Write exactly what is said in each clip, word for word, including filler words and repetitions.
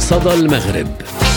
صدى المغرب.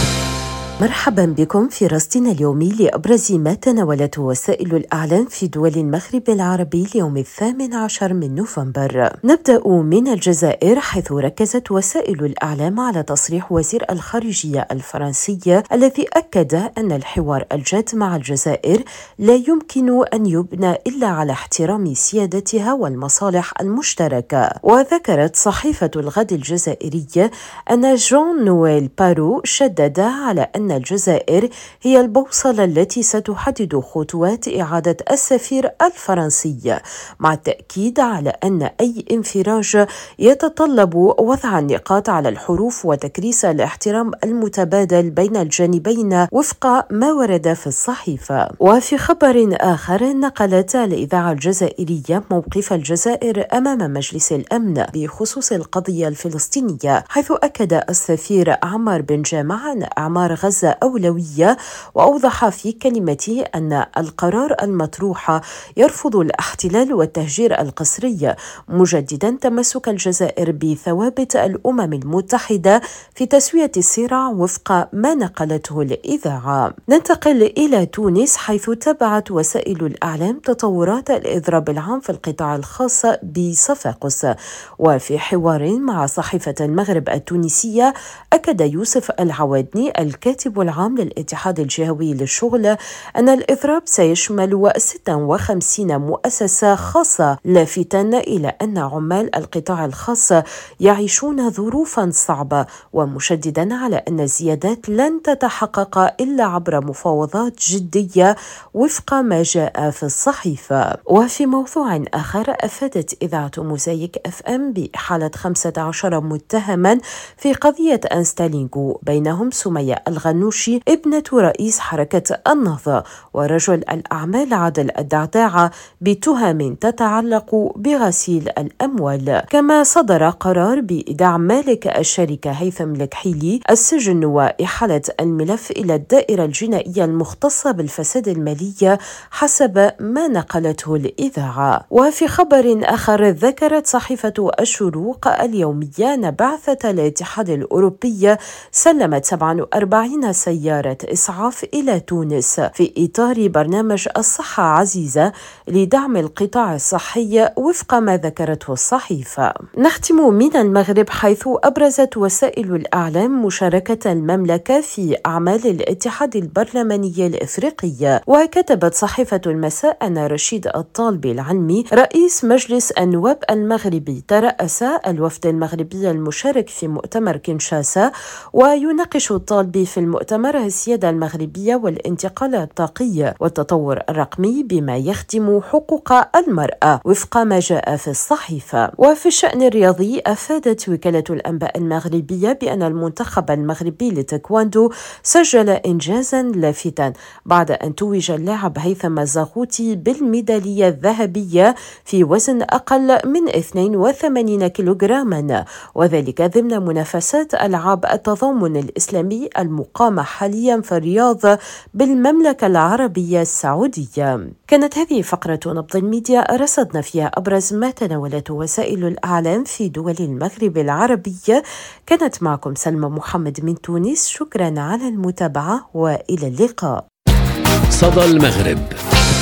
مرحبا بكم في رصدنا اليومي لأبرز ما تناولته وسائل الإعلام في دول المغرب العربي اليوم الثامن عشر من نوفمبر. نبدأ من الجزائر، حيث ركزت وسائل الإعلام على تصريح وزير الخارجية الفرنسي الذي أكد أن الحوار الجاد مع الجزائر لا يمكن أن يبنى إلا على احترام سيادتها والمصالح المشتركة. وذكرت صحيفة الغد الجزائرية أن جون نويل بارو شدد على أن الجزائر هي البوصلة التي ستحدد خطوات إعادة السفير الفرنسي، مع التأكيد على أن أي انفراج يتطلب وضع النقاط على الحروف وتكريس الاحترام المتبادل بين الجانبين وفق ما ورد في الصحيفة. وفي خبر آخر، نقلت الإذاعة الجزائرية موقف الجزائر أمام مجلس الأمن بخصوص القضية الفلسطينية، حيث أكد السفير عمار بن جامع أن أعمار غزة أولوية، وأوضح في كلمته أن القرار المطروح يرفض الاحتلال والتهجير القسري، مجددا تمسك الجزائر بثوابت الأمم المتحدة في تسوية الصراع وفق ما نقلته الإذاعة. ننتقل إلى تونس، حيث تابعت وسائل الإعلام تطورات الإضراب العام في القطاع الخاص بصفاقس. وفي حوار مع صحيفة المغرب التونسية، أكد يوسف العوادني الكاتب العام للاتحاد الجهوي للشغل أن الإضراب سيشمل ستة وخمسين مؤسسة خاصة، لافتا إلى أن عمال القطاع الخاص يعيشون ظروفا صعبة، ومشددا على أن الزيادات لن تتحقق إلا عبر مفاوضات جدية وفق ما جاء في الصحيفة. وفي موضوع آخر، أفادت إذاعة موزايك أف أم بإحالة خمسة عشر متهما في قضية أنستالينغو، بينهم سمية الغنوشي ابنة رئيس حركة النهضة ورجل الأعمال عادل الدعداعة، بتهم تتعلق بغسيل الأموال. كما صدر قرار بإيداع مالك الشركة هيثم الكحيلي السجن وإحالة الملف إلى الدائرة الجنائية المختصة بالفساد المالي حسب ما نقلته الإذاعة. وفي خبر آخر، ذكرت صحيفة الشروق اليومية أن بعثة الاتحاد الأوروبي سلمت سبعة وأربعين سيارة إسعاف إلى تونس في إطار برنامج الصحة عزيزة لدعم القطاع الصحي وفق ما ذكرته الصحيفة. نختم من المغرب، حيث أبرزت وسائل الإعلام مشاركة المملكة في أعمال الاتحاد البرلماني الإفريقي. وكتبت صحيفة المساء أن رشيد الطالبي العلمي رئيس مجلس النواب المغربي ترأس الوفد المغربي المشارك في مؤتمر كنشاسا، ويناقش الطالبي في المؤتمر السيادة المغربية والانتقال الطاقي والتطور الرقمي بما يخدم حقوق المرأة وفق ما جاء في الصحيفة. وفي الشأن الرياضي، أفادت وكالة الأنباء المغربية بأن المنتخب المغربي لتايكواندو سجل إنجازا لافتا بعد أن توج اللاعب هيثم الزغوطي بالميدالية الذهبية في وزن أقل من اثنين وثمانين كيلوغراما، وذلك ضمن منافسات ألعاب التضامن الإسلامي المقامة حاليا في الرياض بالمملكة العربية السعودية. كانت هذه فقرة نبض الميديا، رصدنا فيها أبرز ما تناولته وسائل الإعلام في دول المغرب العربي. كانت معكم سلمى محمد من تونس، شكرا على المتابعة وإلى اللقاء. صدى المغرب.